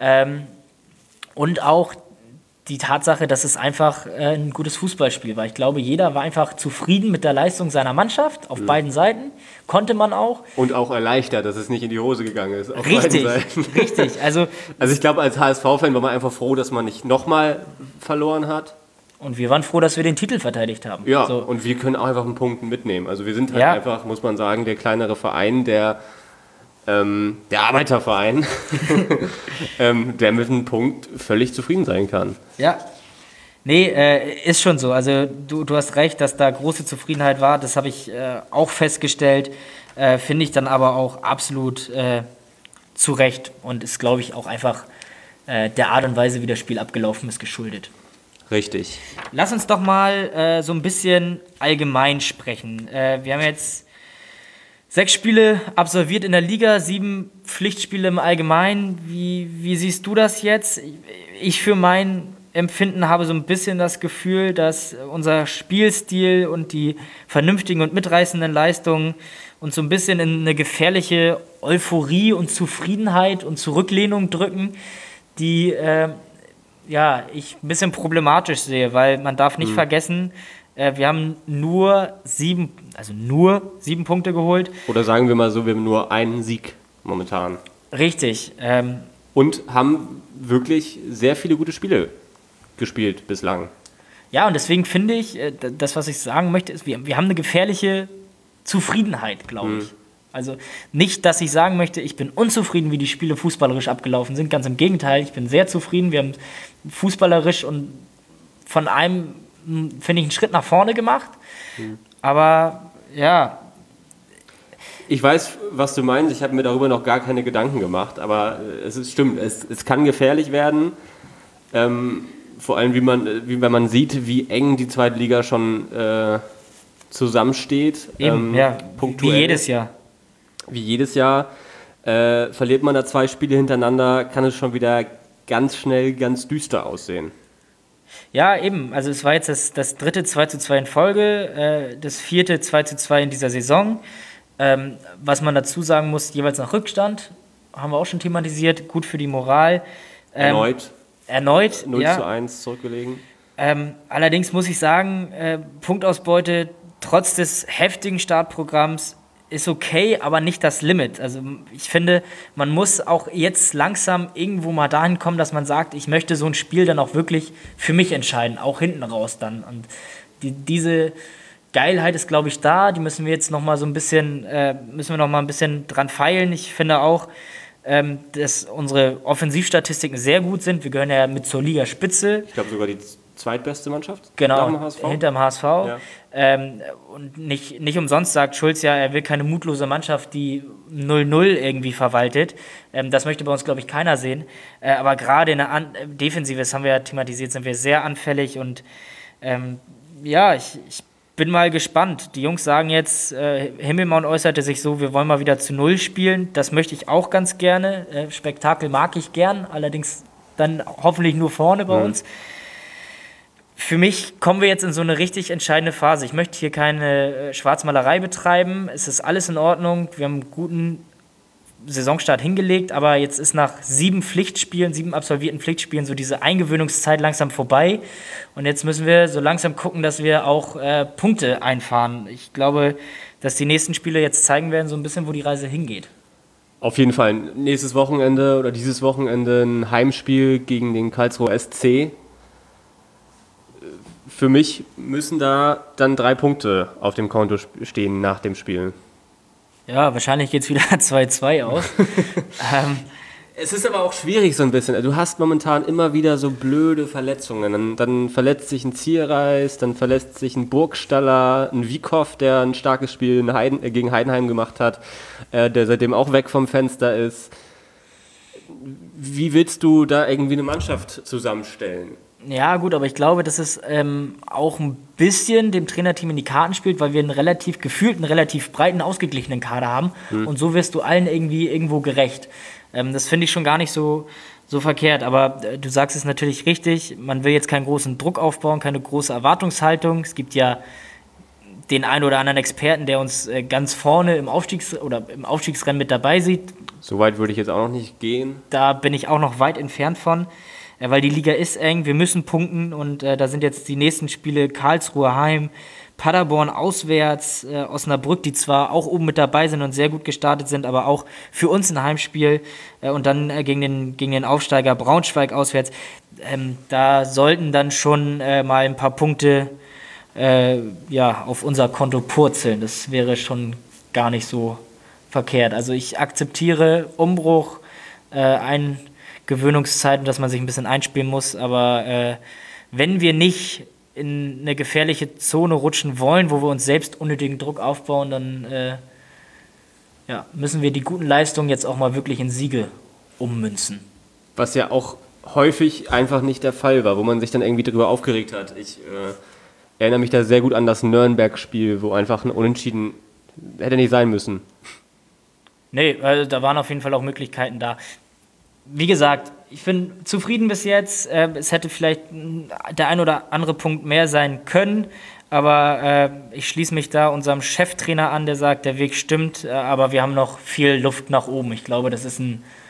Und auch die Tatsache, dass es einfach ein gutes Fußballspiel war. Ich glaube, jeder war einfach zufrieden mit der Leistung seiner Mannschaft auf beiden Seiten. Konnte man auch. Und auch erleichtert, dass es nicht in die Hose gegangen ist. Auf Richtig, beiden Seiten. richtig. Also ich glaube, als HSV-Fan war man einfach froh, dass man nicht nochmal verloren hat. Und wir waren froh, dass wir den Titel verteidigt haben. Ja, so. Und wir können auch einfach einen Punkt mitnehmen. Also wir sind halt Ja. einfach, muss man sagen, der kleinere Verein, der Arbeiterverein, der mit einem Punkt völlig zufrieden sein kann. Ja. Nee, ist schon so. Also du hast recht, dass da große Zufriedenheit war. Das habe ich auch festgestellt. Finde ich dann aber auch absolut zu Recht. Und ist, glaube ich, auch einfach der Art und Weise, wie das Spiel abgelaufen ist, geschuldet. Richtig. Lass uns doch mal so ein bisschen allgemein sprechen. Wir haben jetzt 6 Spiele absolviert in der Liga, 7 Pflichtspiele im Allgemeinen. Wie siehst du das jetzt? Ich für mein Empfinden habe so ein bisschen das Gefühl, dass unser Spielstil und die vernünftigen und mitreißenden Leistungen uns so ein bisschen in eine gefährliche Euphorie und Zufriedenheit und Zurücklehnung drücken, die ich ein bisschen problematisch sehe, weil man darf nicht vergessen, wir haben nur 7 Punkte geholt. Oder sagen wir mal so, wir haben nur einen Sieg momentan. Richtig. Und haben wirklich sehr viele gute Spiele gespielt bislang. Ja, und deswegen finde ich, das, was ich sagen möchte, ist, wir haben eine gefährliche Zufriedenheit, glaube ich. Also nicht, dass ich sagen möchte, ich bin unzufrieden, wie die Spiele fußballerisch abgelaufen sind. Ganz im Gegenteil, ich bin sehr zufrieden. Wir haben fußballerisch und von einem, finde ich, einen Schritt nach vorne gemacht. Aber ja. Ich weiß, was du meinst. Ich habe mir darüber noch gar keine Gedanken gemacht. Aber stimmt, es kann gefährlich werden. Vor allem, wenn man sieht, wie eng die zweite Liga schon zusammensteht. Eben, wie jedes Jahr. Wie jedes Jahr. Verliert man da 2 Spiele hintereinander, kann es schon wieder ganz schnell ganz düster aussehen. Ja, eben. Also es war jetzt das dritte 2:2 in Folge, das vierte 2:2 in dieser Saison. Was man dazu sagen muss, jeweils nach Rückstand, haben wir auch schon thematisiert, gut für die Moral. Erneut, 0:1 zurückgelegen. Allerdings muss ich sagen, Punktausbeute trotz des heftigen Startprogramms ist okay, aber nicht das Limit. Also ich finde, man muss auch jetzt langsam irgendwo mal dahin kommen, dass man sagt, ich möchte so ein Spiel dann auch wirklich für mich entscheiden, auch hinten raus dann. Und diese Geilheit ist, glaube ich, da. Die müssen wir jetzt noch mal so ein bisschen, ein bisschen dran feilen. Ich finde auch, dass unsere Offensivstatistiken sehr gut sind. Wir gehören ja mit zur Ligaspitze. Ich glaube sogar die zweitbeste Mannschaft. Genau, hinterm HSV. Ja. Und nicht umsonst sagt Schulz ja, er will keine mutlose Mannschaft, die 0-0 irgendwie verwaltet. Das möchte bei uns, glaube ich, keiner sehen. Aber gerade in der Defensive, das haben wir ja thematisiert, sind wir sehr anfällig. Und ich bin mal gespannt. Die Jungs sagen jetzt, Himmelmann äußerte sich so, wir wollen mal wieder zu 0 spielen. Das möchte ich auch ganz gerne. Spektakel mag ich gern, allerdings dann hoffentlich nur vorne bei uns. Für mich kommen wir jetzt in so eine richtig entscheidende Phase. Ich möchte hier keine Schwarzmalerei betreiben. Es ist alles in Ordnung. Wir haben einen guten Saisonstart hingelegt, aber jetzt ist nach 7 absolvierten Pflichtspielen so diese Eingewöhnungszeit langsam vorbei. Und jetzt müssen wir so langsam gucken, dass wir auch Punkte einfahren. Ich glaube, dass die nächsten Spiele jetzt zeigen werden, so ein bisschen, wo die Reise hingeht. Auf jeden Fall. Nächstes Wochenende oder dieses Wochenende ein Heimspiel gegen den Karlsruher SC. Für mich müssen da dann 3 Punkte auf dem Konto stehen nach dem Spiel. Ja, wahrscheinlich geht es wieder 2:2 aus. Es ist aber auch schwierig so ein bisschen. Du hast momentan immer wieder so blöde Verletzungen. Dann verletzt sich ein Zierreis, dann verletzt sich ein Burgstaller, ein Wiekow, der ein starkes Spiel gegen Heidenheim gemacht hat, der seitdem auch weg vom Fenster ist. Wie willst du da irgendwie eine Mannschaft zusammenstellen? Ja, gut, aber ich glaube, dass es auch ein bisschen dem Trainerteam in die Karten spielt, weil wir einen relativ breiten, ausgeglichenen Kader haben. Und so wirst du allen irgendwo gerecht. Das finde ich schon gar nicht so verkehrt. Aber du sagst es natürlich richtig, man will jetzt keinen großen Druck aufbauen, keine große Erwartungshaltung. Es gibt ja den einen oder anderen Experten, der uns ganz vorne im Aufstiegsrennen mit dabei sieht. So weit würde ich jetzt auch noch nicht gehen. Da bin ich auch noch weit entfernt von. Weil die Liga ist eng, wir müssen punkten und da sind jetzt die nächsten Spiele Karlsruhe heim, Paderborn auswärts, Osnabrück, die zwar auch oben mit dabei sind und sehr gut gestartet sind, aber auch für uns ein Heimspiel und dann gegen den Aufsteiger Braunschweig auswärts. Da sollten dann schon mal ein paar Punkte auf unser Konto purzeln. Das wäre schon gar nicht so verkehrt. Also ich akzeptiere Umbruch, Gewöhnungszeiten, dass man sich ein bisschen einspielen muss, aber wenn wir nicht in eine gefährliche Zone rutschen wollen, wo wir uns selbst unnötigen Druck aufbauen, dann müssen wir die guten Leistungen jetzt auch mal wirklich in Siege ummünzen. Was ja auch häufig einfach nicht der Fall war, wo man sich dann irgendwie darüber aufgeregt hat. Ich erinnere mich da sehr gut an das Nürnberg-Spiel, wo einfach ein Unentschieden hätte nicht sein müssen. Nee, also da waren auf jeden Fall auch Möglichkeiten da. Wie gesagt, ich bin zufrieden bis jetzt. Es hätte vielleicht der ein oder andere Punkt mehr sein können, aber ich schließe mich da unserem Cheftrainer an, der sagt, der Weg stimmt, aber wir haben noch viel Luft nach oben. Ich glaube, das ist ein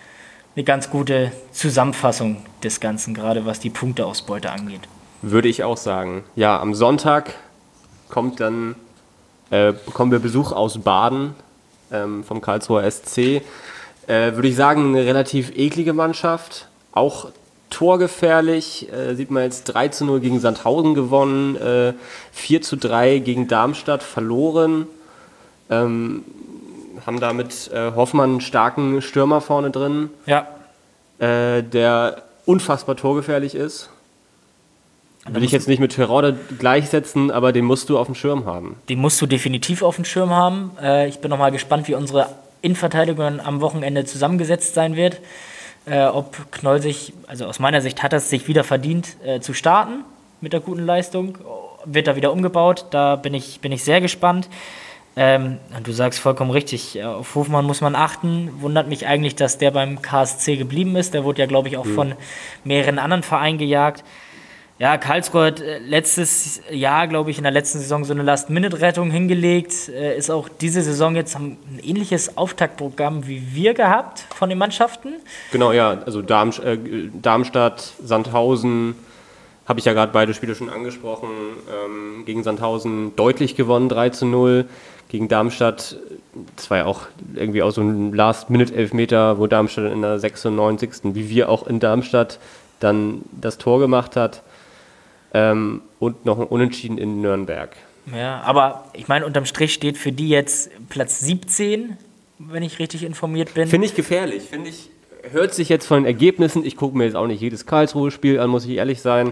eine ganz gute Zusammenfassung des Ganzen, gerade was die Punkteausbeute angeht. Würde ich auch sagen. Ja, am Sonntag bekommen wir Besuch aus Baden vom Karlsruher SC. Würde ich sagen, eine relativ eklige Mannschaft, auch torgefährlich, sieht man jetzt 3:0 gegen Sandhausen gewonnen, 4:3 gegen Darmstadt verloren, haben da mit Hoffmann einen starken Stürmer vorne drin, Ja. Der unfassbar torgefährlich ist. Will ich jetzt nicht mit Terodde gleichsetzen, aber den musst du auf dem Schirm haben. Den musst du definitiv auf dem Schirm haben. Ich bin nochmal gespannt, wie unsere Innenverteidigung am Wochenende zusammengesetzt sein wird. Ob Knoll also aus meiner Sicht hat er es sich wieder verdient zu starten mit der guten Leistung. Wird er wieder umgebaut, da bin ich sehr gespannt. Und du sagst vollkommen richtig, auf Hofmann muss man achten. Wundert mich eigentlich, dass der beim KSC geblieben ist. Der wurde ja, glaube ich, auch von mehreren anderen Vereinen gejagt. Ja, Karlsruhe hat letztes Jahr, glaube ich, in der letzten Saison so eine Last-Minute-Rettung hingelegt. Ist auch diese Saison jetzt ein ähnliches Auftaktprogramm wie wir gehabt von den Mannschaften. Genau, ja, also Darmstadt, Sandhausen, habe ich ja gerade beide Spiele schon angesprochen. Gegen Sandhausen deutlich gewonnen, 3:0. Gegen Darmstadt, das war ja auch irgendwie auch so ein Last-Minute-Elfmeter, wo Darmstadt in der 96., wie wir auch in Darmstadt, dann das Tor gemacht hat. Und noch ein Unentschieden in Nürnberg. Ja, aber ich meine, unterm Strich steht für die jetzt Platz 17, wenn ich richtig informiert bin. Finde ich gefährlich. Hört sich jetzt von den Ergebnissen, ich gucke mir jetzt auch nicht jedes Karlsruhe-Spiel an, muss ich ehrlich sein.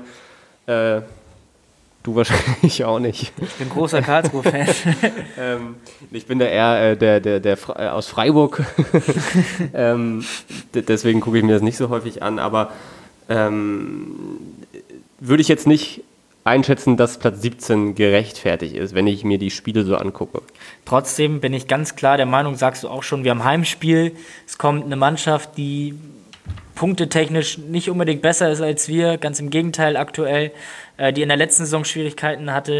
Du wahrscheinlich auch nicht. Ich bin großer Karlsruhe-Fan. Ich bin da eher der aus Freiburg. Deswegen gucke ich mir das nicht so häufig an, aber würde ich jetzt nicht einschätzen, dass Platz 17 gerechtfertigt ist, wenn ich mir die Spiele so angucke. Trotzdem bin ich ganz klar der Meinung, sagst du auch schon, wir haben Heimspiel. Es kommt eine Mannschaft, die punktetechnisch nicht unbedingt besser ist als wir, ganz im Gegenteil aktuell, die in der letzten Saison Schwierigkeiten hatte.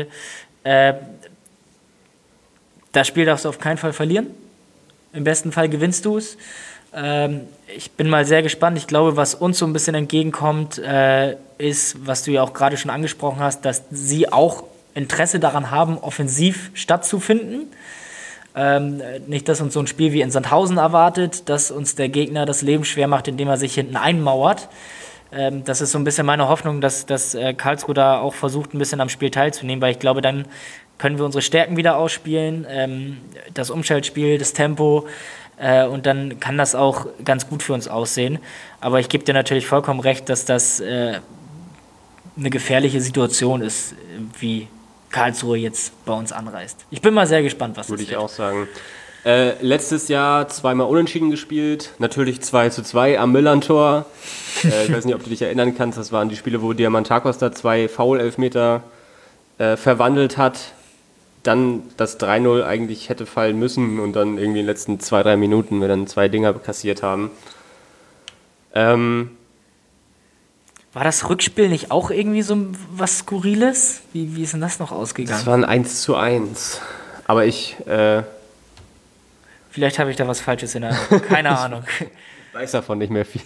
Das Spiel darfst du auf keinen Fall verlieren. Im besten Fall gewinnst du es. Ich bin mal sehr gespannt. Ich glaube, was uns so ein bisschen entgegenkommt, ist, was du ja auch gerade schon angesprochen hast, dass sie auch Interesse daran haben, offensiv stattzufinden. Nicht, dass uns so ein Spiel wie in Sandhausen erwartet, dass uns der Gegner das Leben schwer macht, indem er sich hinten einmauert. Das ist so ein bisschen meine Hoffnung, dass Karlsruhe da auch versucht, ein bisschen am Spiel teilzunehmen, weil ich glaube, dann können wir unsere Stärken wieder ausspielen, das Umschaltspiel, das Tempo, und dann kann das auch ganz gut für uns aussehen. Aber ich gebe dir natürlich vollkommen recht, dass das eine gefährliche Situation ist, wie Karlsruhe jetzt bei uns anreist. Ich bin mal sehr gespannt, was das wird. Würde ich auch sagen. Letztes Jahr 2-mal unentschieden gespielt, natürlich 2:2 am Millantor. Ich weiß nicht, ob du dich erinnern kannst, das waren die Spiele, wo Diamantakos da 2 Foul-Elfmeter verwandelt hat. Dann das 3:0 eigentlich hätte fallen müssen und dann irgendwie in den letzten 2-3 Minuten wir dann 2 Dinger kassiert haben. War das Rückspiel nicht auch irgendwie so was Skurriles? Wie ist denn das noch ausgegangen? Das war ein 1:1. Aber vielleicht habe ich da was Falsches in der Hand. Keine Ahnung. Ich weiß davon nicht mehr viel.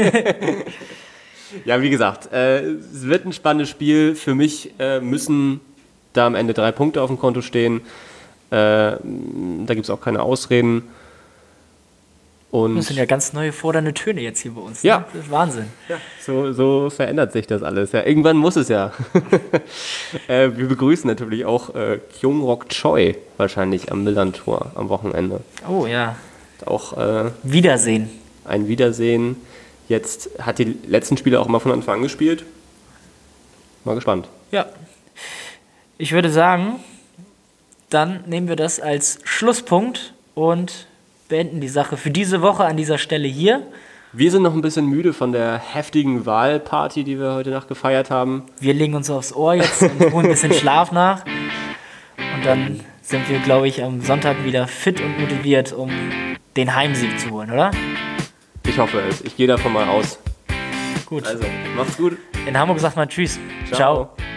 Ja, wie gesagt, es wird ein spannendes Spiel. Für mich müssen da am Ende 3 Punkte auf dem Konto stehen. Da gibt es auch keine Ausreden. Und das sind ja ganz neue fordernde Töne jetzt hier bei uns. Ja. Ne? Das ist Wahnsinn. ja, so verändert sich das alles. Ja, irgendwann muss es ja. Wir begrüßen natürlich auch Kyung-Rok Choi wahrscheinlich am Millantor am Wochenende. Oh ja. Auch Wiedersehen. ein Wiedersehen. Jetzt hat die letzten Spiele auch immer von Anfang an gespielt. Mal gespannt. Ja. Ich würde sagen, dann nehmen wir das als Schlusspunkt und beenden die Sache für diese Woche an dieser Stelle hier. Wir sind noch ein bisschen müde von der heftigen Wahlparty, die wir heute Nacht gefeiert haben. Wir legen uns aufs Ohr jetzt und holen ein bisschen Schlaf nach. Und dann sind wir, glaube ich, am Sonntag wieder fit und motiviert, um den Heimsieg zu holen, oder? Ich hoffe es. Ich gehe davon mal aus. Gut. Also, macht's gut. In Hamburg sagt man Tschüss. Ciao.